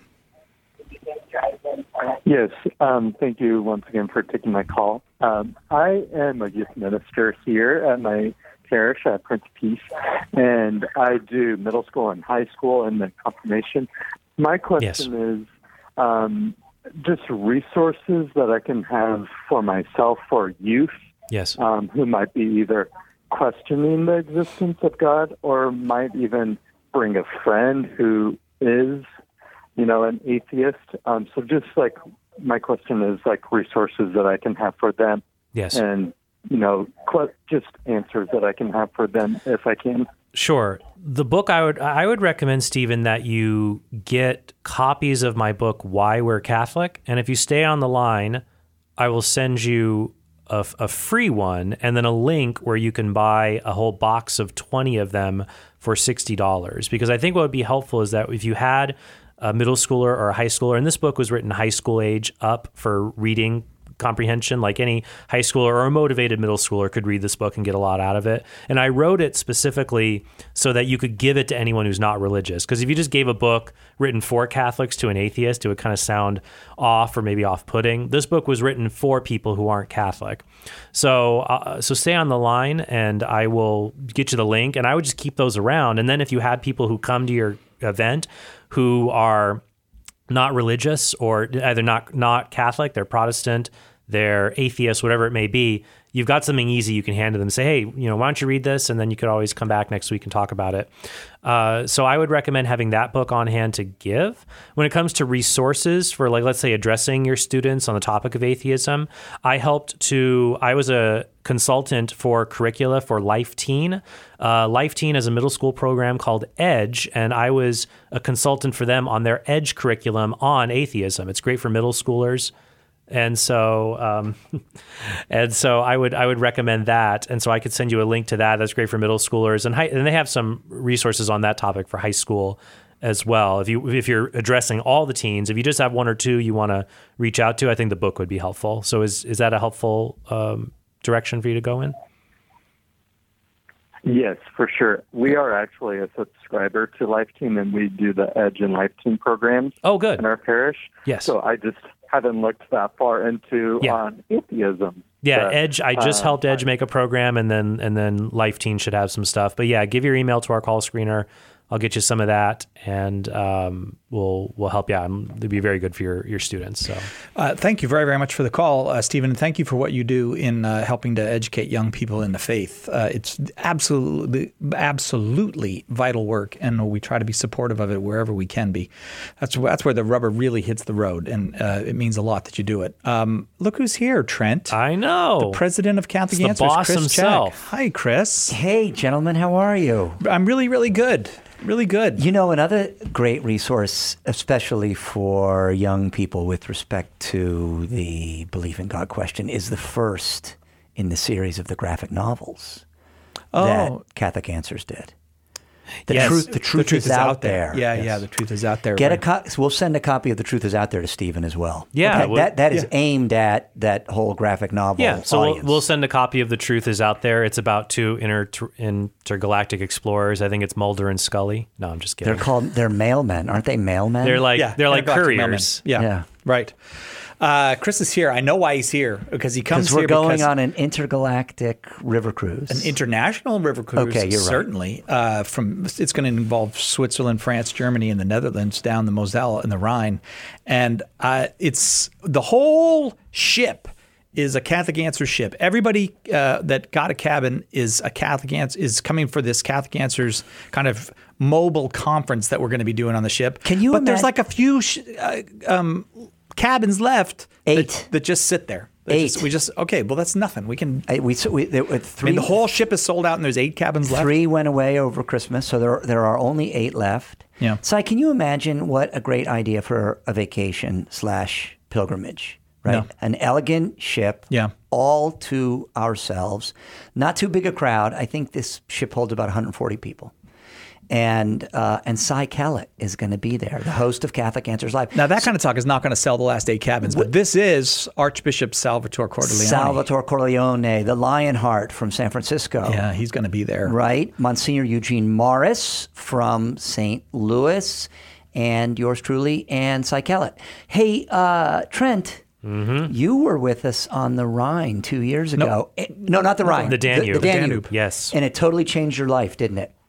Yes, um, thank you once again for taking my call. Um, I am a youth minister here at my parish at Prince of Peace, and I do middle school and high school and then confirmation. My question yes. is um, just resources that I can have for myself, for youth yes. um, who might be either questioning the existence of God or might even bring a friend who is, you know, an atheist. Um, so just like my question is like resources that I can have for them. Yes. And, you know, qu- just answers that I can have for them if I can. Sure. The book I would I would recommend, Stephen, that you get copies of my book, Why We're Catholic. And if you stay on the line, I will send you a, a free one and then a link where you can buy a whole box of twenty of them for sixty dollars. Because I think what would be helpful is that if you had a middle schooler or a high schooler, and this book was written high school age up for reading comprehension, like any high schooler or a motivated middle schooler could read this book and get a lot out of it. And I wrote it specifically so that you could give it to anyone who's not religious. Because if you just gave a book written for Catholics to an atheist, it would kind of sound off or maybe off-putting. This book was written for people who aren't Catholic. So, uh, so stay on the line and I will get you the link. And I would just keep those around. And then if you had people who come to your event who are not religious or either not not Catholic, they're Protestant, they're atheist, whatever it may be, you've got something easy you can hand to them and say, hey, you know, why don't you read this? And then you could always come back next week and talk about it. Uh, so I would recommend having that book on hand to give. When it comes to resources for, like, let's say addressing your students on the topic of atheism, I helped to, I was a consultant for curricula for Life Teen. Uh, Life Teen is a middle school program called EDGE, and I was a consultant for them on their EDGE curriculum on atheism. It's great for middle schoolers. And so, um, and so I would I would recommend that. And so I could send you a link to that. That's great for middle schoolers, and high, and they have some resources on that topic for high school as well. If you if you're addressing all the teens, if you just have one or two you want to reach out to, I think the book would be helpful. So is is that a helpful um, direction for you to go in? Yes, for sure. We are actually a subscriber to Life Team, and we do the EDGE and Life Team programs. Oh, good. In our parish. Yes. So I just haven't looked that far into yeah. on atheism. Yeah, but, EDGE. I just uh, helped EDGE make a program, and then and then Life Teen should have some stuff. But yeah, give your email to our call screener. I'll get you some of that, and um, we'll we'll help you out. It'll be very good for your, your students. So, uh, thank you very very much for the call, uh, Stephen, and thank you for what you do in uh, helping to educate young people in the faith. Uh, it's absolutely absolutely vital work, and we try to be supportive of it wherever we can be. That's that's where the rubber really hits the road, and uh, it means a lot that you do it. Um, look who's here, Trent. I know, the president of Catholic it's Answers, the boss Chris himself. Check. Hi, Chris. Hey, gentlemen, how are you? I'm really really good. Really good. You know, another great resource, especially for young people with respect to the belief in God question, is the first in the series of the graphic novels oh. that Catholic Answers did. The yes. truth, the truth, the truth is, is out there. there. Yeah, yes. yeah, the truth is out there. Get right. a co- we'll send a copy of The Truth Is Out There to Stephen as well. Yeah, that, we'll, that, that is yeah. aimed at that whole graphic novel. Yeah, so audience. we'll, we'll send a copy of The Truth Is Out There. It's about two inter, intergalactic explorers. I think it's Mulder and Scully. No, I'm just kidding. They're called they're mailmen, aren't they? Mailmen. They're like yeah, they're like couriers. Yeah. yeah, right. Uh, Chris is here. I know why he's here because he comes we're here going because on an intergalactic river cruise, an international river cruise. Okay, you're right. Certainly. Uh, from it's going to involve Switzerland, France, Germany, and the Netherlands down the Moselle and the Rhine, and uh, it's the whole ship is a Catholic Answers ship. Everybody uh, that got a cabin is a Catholic Answers is coming for this Catholic Answers kind of mobile conference that we're going to be doing on the ship. Can you? But imagine- there's like a few. Sh- uh, um, cabins left eight that, that just sit there. That eight. Just, we just okay. Well, that's nothing. We can. I, we, we there were three. I mean, the whole ship is sold out, and there's eight cabins left. Three went away over Christmas, so there there are only eight left. Yeah. So, can you imagine what a great idea for a vacation slash pilgrimage? Right, No. An elegant ship. Yeah. All to ourselves, not too big a crowd. I think this ship holds about one hundred forty people. And uh, and Cy Kellett is going to be there, the host of Catholic Answers Live. Now, that kind of talk is not going to sell the last eight cabins, but this is Archbishop Salvatore Cordileone. Salvatore Cordileone, the Lionheart from San Francisco. Yeah, he's going to be there. Right. Monsignor Eugene Morris from Saint Louis, and yours truly, and Cy Kellett. Hey, uh, Trent. Mm-hmm. You were with us on the Rhine two years ago. No, no not the Rhine. The Danube. The, the Danube. Danube. Yes. And it totally changed your life, didn't it?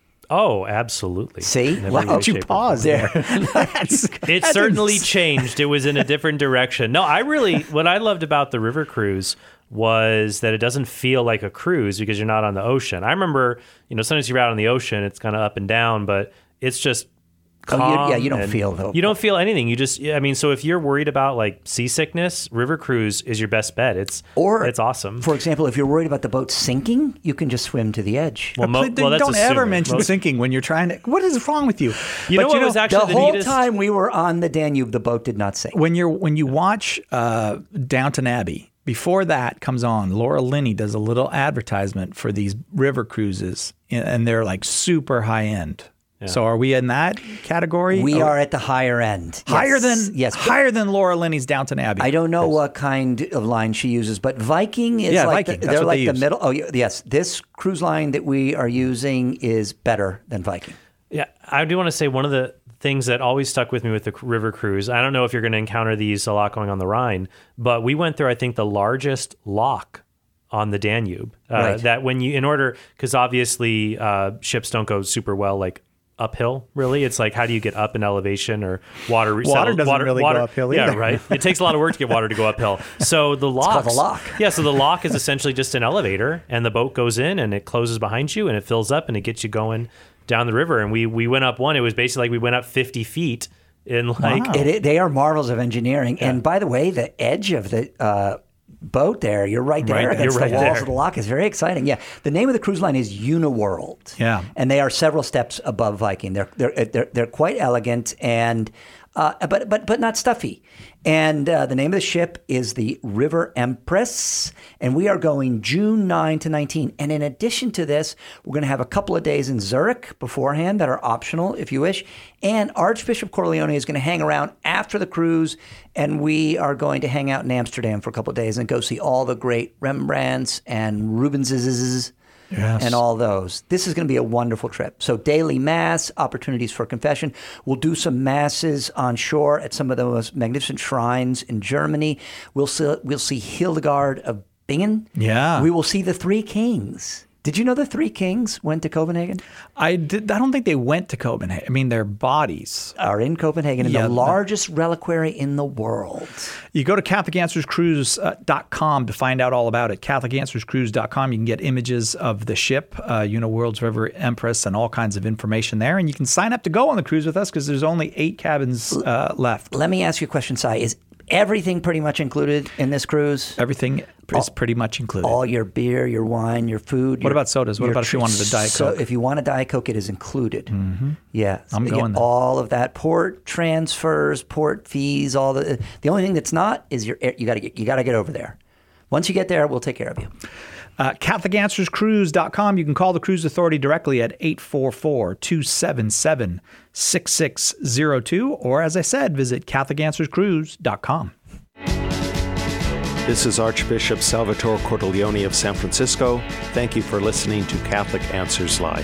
Oh, absolutely. See? Why don't you pause there? that's, it that's certainly ins- changed. It was in a different direction. No, I really, what I loved about the river cruise was that it doesn't feel like a cruise because you're not on the ocean. I remember, you know, sometimes you're out on the ocean, it's kind of up and down, but it's just calm. Oh, you, yeah, you don't and feel though. You don't feel anything. You just, I mean, so if you're worried about like seasickness, river cruise is your best bet. It's or it's awesome. For example, if you're worried about the boat sinking, you can just swim to the edge. Well, mo- well, that's don't ever assuming. mention Most- sinking when you're trying to. What is wrong with you? You But know what was actually the the whole neatest- time we were on the Danube, the boat did not sink. When you're when you watch uh, Downton Abbey, before that comes on, Laura Linney does a little advertisement for these river cruises, and they're like super high end. Yeah. So are we in that category? We Or- are at the higher end. higher Yes. than yes, higher than Laura Linney's Downton Abbey. I don't know what kind of line she uses, but Viking is Yeah, like Viking. the, That's they're what like they the use. middle. Oh y- yes, this cruise line that we are using is better than Viking. Yeah, I do want to say one of the things that always stuck with me with the river cruise. I don't know if you're going to encounter these a lot going on the Rhine, but we went through, I think, the largest lock on the Danube. Uh, Right. That when you, in order, because obviously uh, ships don't go super well, like uphill. Really, it's like how do you get up in elevation or water? Water settle- doesn't water, really go water, uphill Yeah, either. right. It takes a lot of work to get water to go uphill. So the lock, called a lock. Yeah, so the lock is essentially just an elevator, and the boat goes in and it closes behind you, and it fills up and it gets you going down the river. And we we went up one. It was basically like we went up fifty feet in like. It, it, they are marvels of engineering. And by the way, the edge of the uh, boat there, you're right there Right, against you're right the walls there. of the lock. Is very exciting. Yeah, the name of the cruise line is Uniworld. Yeah. and they are several steps above Viking. They're they're they're, they're quite elegant and uh, but but but not stuffy. And uh, the name of the ship is the River Empress, and we are going June ninth to nineteenth. And in addition to this, we're going to have a couple of days in Zurich beforehand that are optional if you wish. And Archbishop Cordileone is going to hang around after the cruise, and we are going to hang out in Amsterdam for a couple of days and go see all the great Rembrandts and Rubenses. Yes. And all those. This is going to be a wonderful trip. So daily mass, opportunities for confession. We'll do some masses on shore at some of the most magnificent shrines in Germany. We'll see, we'll see Hildegard of Bingen. Yeah. We will see the Three Kings. Did you know the Three Kings went to Copenhagen? I did. I don't think they went to Copenhagen. I mean, their bodies Are in Copenhagen, in Yeah, the the- largest reliquary in the world. You go to Catholic Answers Cruise dot com to find out all about it. Catholic Answers Cruise dot com. You can get images of the ship, uh, Uniworld's River Empress, and all kinds of information there. And you can sign up to go on the cruise with us because there's only eight cabins uh, left. Let me ask you a question, Sai. Is everything pretty much included in this cruise? Everything is pretty much included. All your beer, your wine, your food. What your- about sodas? What your about if you treats? wanted a Diet So Coke? if you want a Diet Coke, it is included. Mm-hmm. Yeah, I'm you get going there. all of that port transfers, port fees, all the. The only thing that's not is your. You got to get. You got to get over there. Once you get there, we'll take care of you. Uh, Catholic Answers Cruise dot com. You can call the Cruise Authority directly at eight four four, two seven seven, six six zero two, or as I said, visit Catholic Answers Cruise dot com. This is Archbishop Salvatore Cordileone of San Francisco. Thank you for listening to Catholic Answers Live.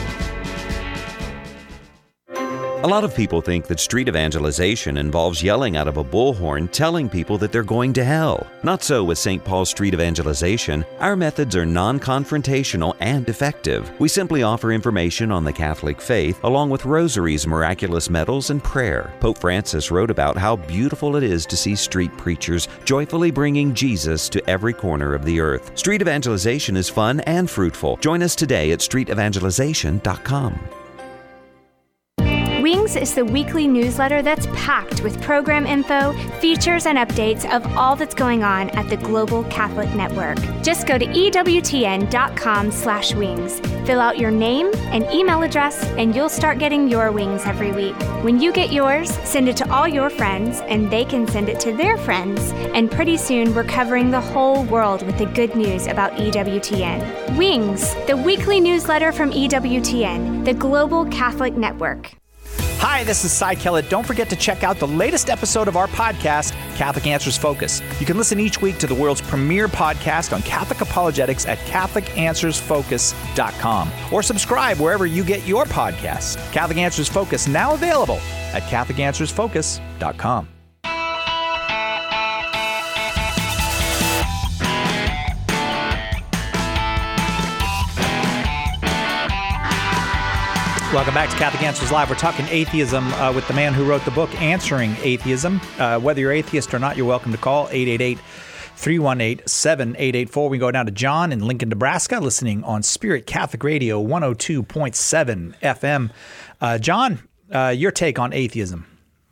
A lot of people think that street evangelization involves yelling out of a bullhorn telling people that they're going to hell. Not so with Saint Paul's Street Evangelization. Our methods are non-confrontational and effective. We simply offer information on the Catholic faith along with rosaries, miraculous medals, and prayer. Pope Francis wrote about how beautiful it is to see street preachers joyfully bringing Jesus to every corner of the earth. Street evangelization is fun and fruitful. Join us today at street evangelization dot com. Wings Wings is the weekly newsletter that's packed with program info, features, and updates of all that's going on at the Global Catholic Network. Just go to E W T N dot com slash wings. Fill out your name and email address, and you'll start getting your wings every week. When you get yours, send it to all your friends, and they can send it to their friends. And pretty soon, we're covering the whole world with the good news about E W T N. Wings, the weekly newsletter from E W T N, the Global Catholic Network. Hi, this is Cy Kellett. Don't forget to check out the latest episode of our podcast, Catholic Answers Focus. You can listen each week to the world's premier podcast on Catholic apologetics at Catholic Answers Focus dot com or subscribe wherever you get your podcasts. Catholic Answers Focus, now available at Catholic Answers Focus dot com. Welcome back to Catholic Answers Live. We're talking atheism uh, with the man who wrote the book, Answering Atheism. Uh, whether you're atheist or not, you're welcome to call eight eight eight, three one eight, seven eight eight four. We go down to John in Lincoln, Nebraska, listening on Spirit Catholic Radio one oh two point seven F M. Uh, John, uh, your take on atheism.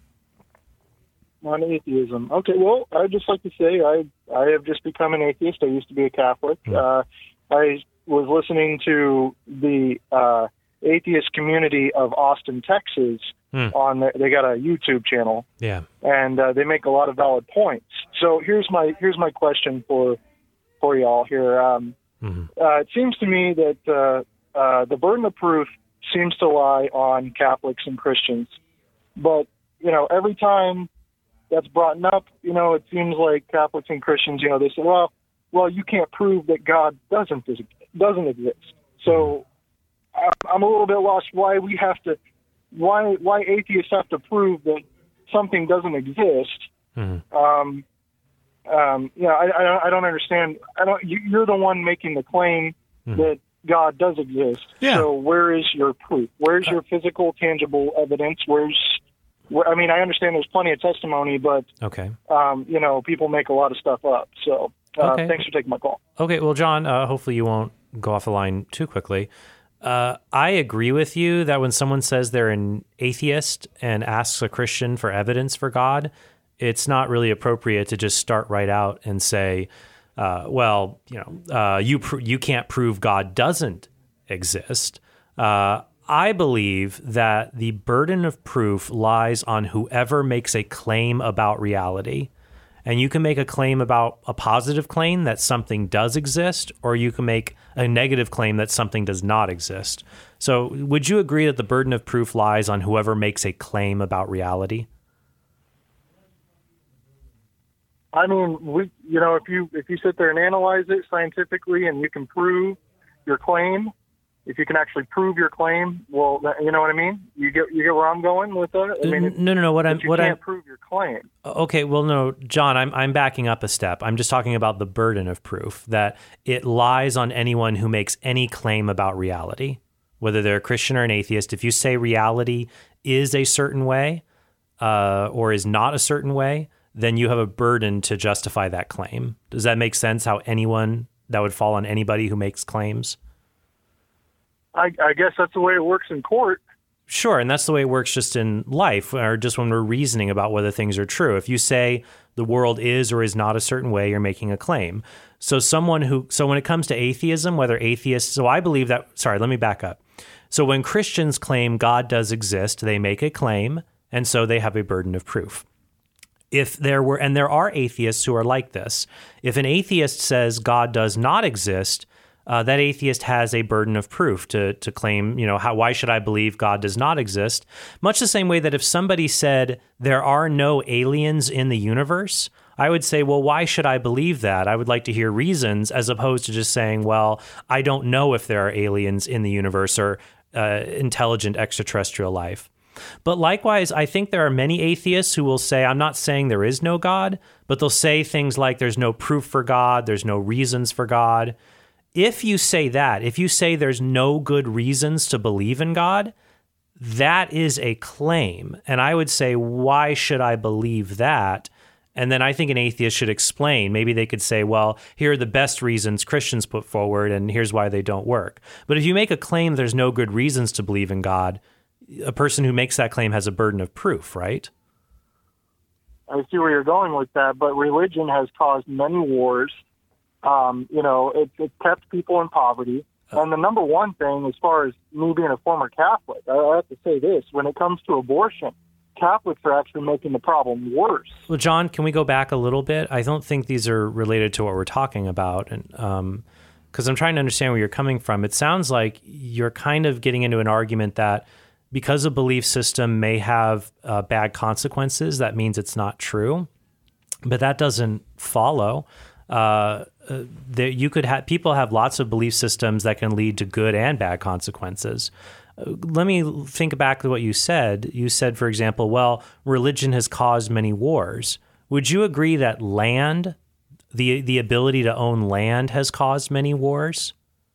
On atheism. Okay, well, I'd just like to say I I have just become an atheist. I used to be a Catholic. Uh, I was listening to the uh, atheist community of Austin, Texas. Hmm. On the, they got a YouTube channel. Yeah, and uh, they make a lot of valid points. So here's my here's my question for for y'all here. Um, mm-hmm. uh, it seems to me that uh, uh, the burden of proof seems to lie on Catholics and Christians, but you know every time that's brought up, you know, it seems like Catholics and Christians, you know, they say, well, well, you can't prove that God doesn't doesn't exist. So I'm a little bit lost why we have to, why why atheists have to prove that something doesn't exist. Mm-hmm. Um, um, yeah, I, I don't I don't understand. I don't. You, you're the one making the claim mm-hmm. that God does exist. Yeah. So where is your proof? Where's your physical, tangible evidence? Where's I mean, I understand there's plenty of testimony, but okay, um, you know, people make a lot of stuff up. So, uh, okay. Thanks for taking my call. Okay, well, John, uh, hopefully you won't go off the line too quickly. Uh, I agree with you that when someone says they're an atheist and asks a Christian for evidence for God, it's not really appropriate to just start right out and say, uh, "Well, you know, uh, you pr- you can't prove God doesn't exist." Uh, I believe that the burden of proof lies on whoever makes a claim about reality. And you can make a claim about a positive claim that something does exist, or you can make a negative claim that something does not exist. So would you agree that the burden of proof lies on whoever makes a claim about reality? I mean, we, you know, if you if you sit there and analyze it scientifically and you can prove your claim, if you can actually prove your claim, well, you know what I mean? You get you get where I'm going with that? I mean, no, no, no. What I'm you what can't I'm prove your claim. Okay, well, no, John, I'm I'm backing up a step. I'm just talking about the burden of proof, that it lies on anyone who makes any claim about reality, whether they're a Christian or an atheist. If you say reality is a certain way uh, or is not a certain way, then you have a burden to justify that claim. Does that make sense? How anyone that would fall on anybody who makes claims? I, I guess that's the way it works in court. Sure, and that's the way it works just in life, or just when we're reasoning about whether things are true. If you say the world is or is not a certain way, you're making a claim. So someone who, so when it comes to atheism, whether atheists, so I believe that, sorry, let me back up. So when Christians claim God does exist, they make a claim, and so they have a burden of proof. If there were, and there are atheists who are like this, if an atheist says God does not exist, Uh, that atheist has a burden of proof to to claim, you know, how, why should I believe God does not exist? Much the same way that if somebody said there are no aliens in the universe, I would say, well, why should I believe that? I would like to hear reasons, as opposed to just saying, well, I don't know if there are aliens in the universe or uh, intelligent extraterrestrial life. But likewise, I think there are many atheists who will say, I'm not saying there is no God, but they'll say things like there's no proof for God, there's no reasons for God. If you say that, if you say there's no good reasons to believe in God, that is a claim. And I would say, why should I believe that? And then I think an atheist should explain. Maybe they could say, well, here are the best reasons Christians put forward, and here's why they don't work. But if you make a claim there's no good reasons to believe in God, a person who makes that claim has a burden of proof, right? I see where you're going with that, but religion has caused many wars. Um, you know, it, it kept people in poverty. And the number one thing, as far as me being a former Catholic, I, I have to say this: when it comes to abortion, Catholics are actually making the problem worse. Well, John, can we go back a little bit? I don't think these are related to what we're talking about, and um, because I'm trying to understand where you're coming from. It sounds like you're kind of getting into an argument that because a belief system may have uh, bad consequences, that means it's not true. But that doesn't follow. Uh, uh, that you could have people have lots of belief systems that can lead to good and bad consequences. Uh, let me think back to what you said. You said, for example, well, religion has caused many wars. Would you agree that land, the the ability to own land, has caused many wars?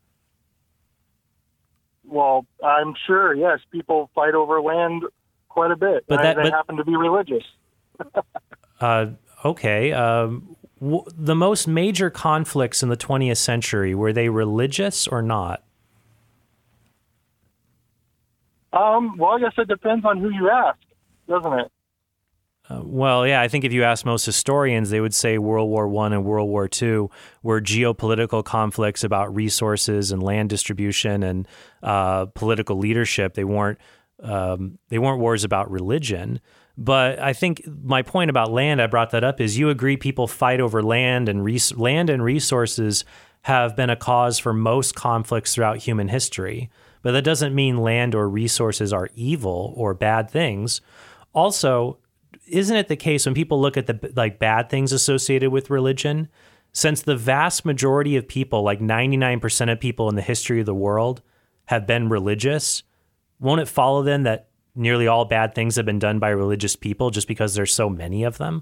Well, I'm sure, yes, people fight over land quite a bit, but and that, they but, happen to be religious. uh, okay. Um, w- the most major conflicts in the twentieth century, were they religious or not? Um, well, I guess it depends on who you ask, doesn't it? Uh, well, yeah, I think if you ask most historians, they would say World War One and World War Two were geopolitical conflicts about resources and land distribution and uh, political leadership. They weren't um, they weren't wars about religion. But I think my point about land, I brought that up, is you agree people fight over land and res- land and resources have been a cause for most conflicts throughout human history. But that doesn't mean land or resources are evil or bad things. Also, isn't it the case when people look at the like bad things associated with religion, since the vast majority of people, like ninety-nine percent of people in the history of the world, have been religious, won't it follow then that nearly all bad things have been done by religious people just because there's so many of them?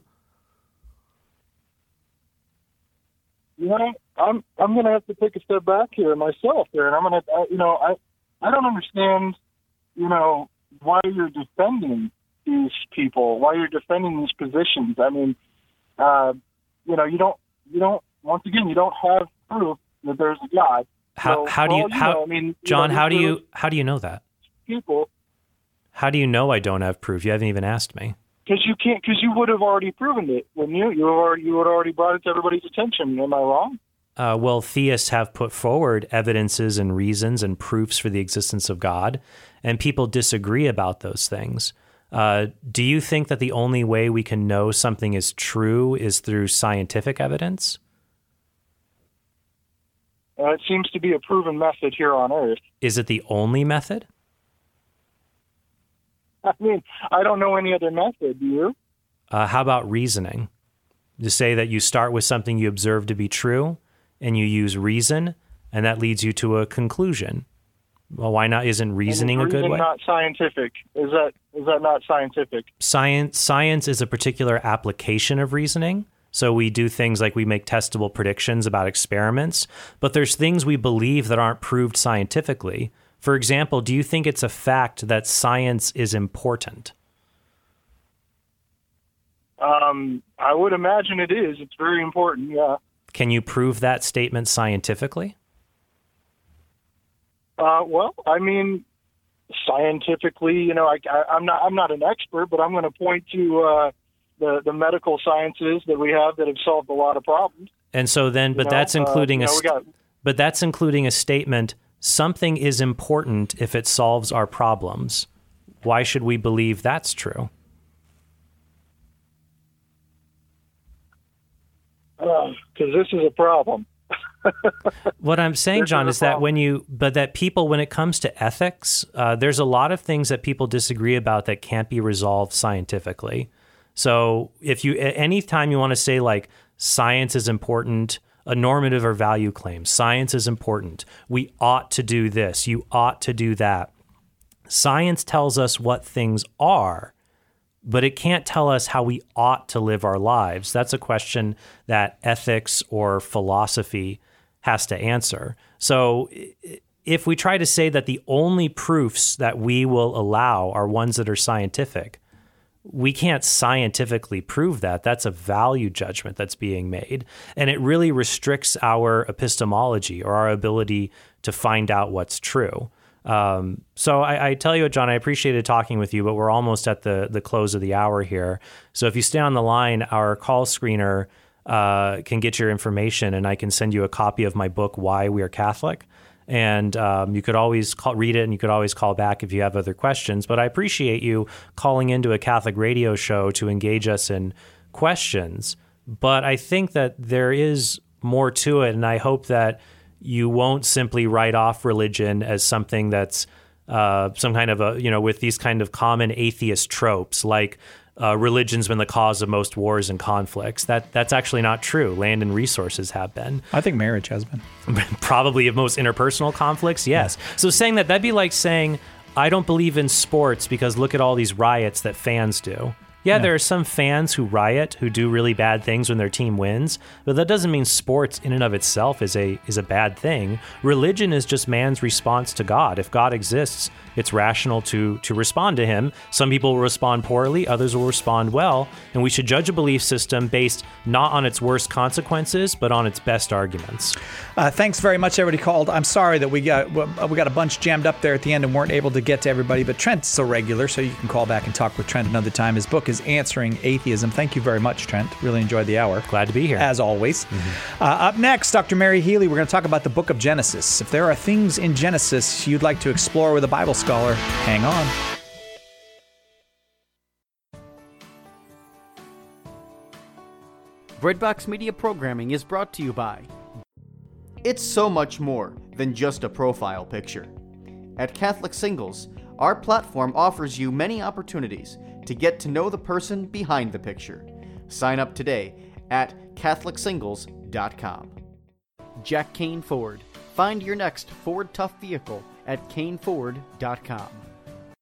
You know, I'm I'm going to have to take a step back here myself there, and I'm going to, you know, I I don't understand, you know, why you're defending these people, why you're defending these positions. I mean, uh, you know, you don't, you don't. Once again, you don't have proof that there's a God. How so, how do you, well, you how know, I mean, John? you know, how do you how do you know that? People, How do you know I don't have proof? You haven't even asked me. because you can't, because you would have already proven it, wouldn't you? You would already, you would already brought it to everybody's attention. Am I wrong? Uh, well, theists have put forward evidences and reasons and proofs for the existence of God, and people disagree about those things. Uh, do you think that the only way we can know something is true is through scientific evidence? Uh, it seems to be a proven method here on Earth. Is it the only method? I mean, I don't know any other method. Do you? Uh, how about reasoning? To say that you start with something you observe to be true, and you use reason, and that leads you to a conclusion. Well, why not? Isn't reasoning And is a good reason way? Not scientific. Is that is that not scientific? Science science is a particular application of reasoning. So we do things like we make testable predictions about experiments, but there's things we believe that aren't proved scientifically. For example, do you think it's a fact that science is important? Um, I would imagine it is. It's very important. Yeah. Can you prove that statement scientifically? Uh, well, I mean, scientifically, you know, I, I, I'm not I'm not an expert, but I'm going to point to uh, the the medical sciences that we have that have solved a lot of problems. And so then, but You know, that's including uh, a you know, we st- got- but that's including a statement. Something is important if it solves our problems. Why should we believe that's true? Because this is a problem. What I'm saying, This John, is is a that when you, but that people, when it comes to ethics, uh, there's a lot of things that people disagree about that can't be resolved scientifically. So if you, anytime you want to say like science is important, a normative or value claim, science is important, we ought to do this, you ought to do that. Science tells us what things are, but it can't tell us how we ought to live our lives. That's a question that ethics or philosophy has to answer. So if we try to say that the only proofs that we will allow are ones that are scientific, we can't scientifically prove that. That's a value judgment that's being made. And it really restricts our epistemology or our ability to find out what's true. Um, so I, I tell you what, John, I appreciated talking with you, but we're almost at the the close of the hour here. So if you stay on the line, our call screener uh, can get your information, and I can send you a copy of my book, Why We Are Catholic. And um, you could always call, read it, and you could always call back if you have other questions. But I appreciate you calling into a Catholic radio show to engage us in questions. But I think that there is more to it, and I hope that you won't simply write off religion as something that's uh, some kind of a, you know, with these kind of common atheist tropes, like uh, religion's been the cause of most wars and conflicts. That That's actually not true. Land and resources have been. I think marriage has been. Probably of most interpersonal conflicts, yes. Yeah. So saying that, that'd be like saying, I don't believe in sports because look at all these riots that fans do. Yeah, yeah, there are some fans who riot, who do really bad things when their team wins, but that doesn't mean sports in and of itself is a is a bad thing. Religion is just man's response to God. If God exists, it's rational to to respond to him. Some people will respond poorly, others will respond well, and we should judge a belief system based not on its worst consequences, but on its best arguments. Uh, thanks very much, everybody called. I'm sorry that we got we got a bunch jammed up there at the end and weren't able to get to everybody, but Trent's so regular, so you can call back and talk with Trent another time. His book is Answering Atheism. Thank you very much, Trent. Really enjoyed the hour. Glad to be here. As always. Mm-hmm. Uh, up next, Doctor Mary Healy, we're going to talk about the book of Genesis. If there are things in Genesis you'd like to explore with a Bible scholar, hang on. Breadbox Media Programming is brought to you by... It's so much more than just a profile picture. At Catholic Singles, our platform offers you many opportunities to get to know the person behind the picture. Sign up today at Catholic Singles dot com. Jack Kane Ford. Find your next Ford Tough vehicle at Kane Ford dot com.